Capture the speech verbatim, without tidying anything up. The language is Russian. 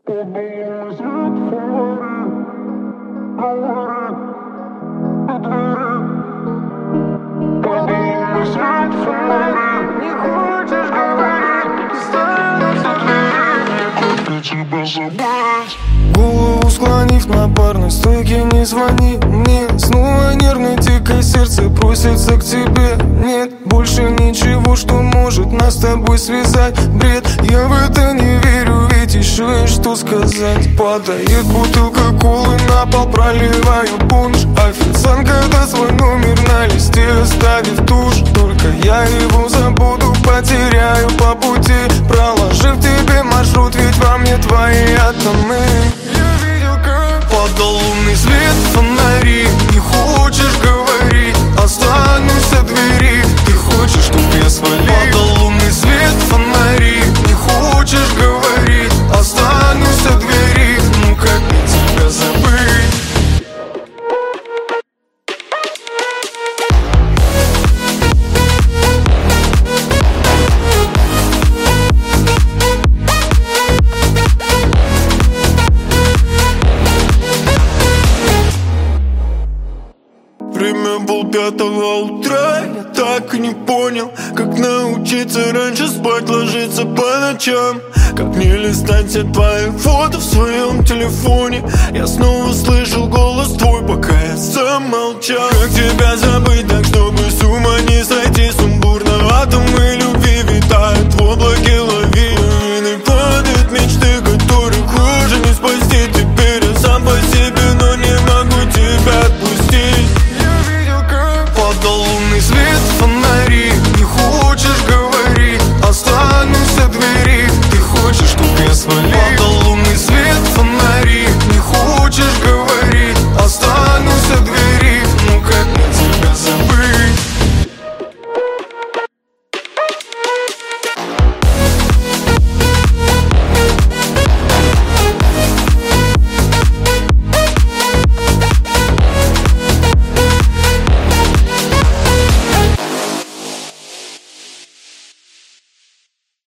Голову склонив на барной стойке, не звони мне. Снова нервное дикое сердце просится к тебе. Нет больше ничего, что может нас с тобой связать. Бред, я в это не верю, ведь еще есть что сказать. Падает бутылка колы на пол, проливаю пунш. Официантка до свой номер на листе оставив тушь. Только я его забуду, потеряю по пути, проложив тебе маршрут, ведь во мне твои атомы. Я видел, как падал лунный свет, фонари. Не хочешь говорить, останусь от двери. Ты хочешь, чтоб я свалил? Падал лунный свет, фонари. Не хочешь говорить, останусь от двери. Ну как мне тебя забыть? Время полпятого утра, я так и не понял, как научиться раньше спать, ложиться по ночам. Как не листать все твои фото в своем телефоне. Я снова слышал голос твой, пока я сам молчал. Как тебя забыть так, чтобы с ума не сойти? Сумбурно атомы любви витают в облаке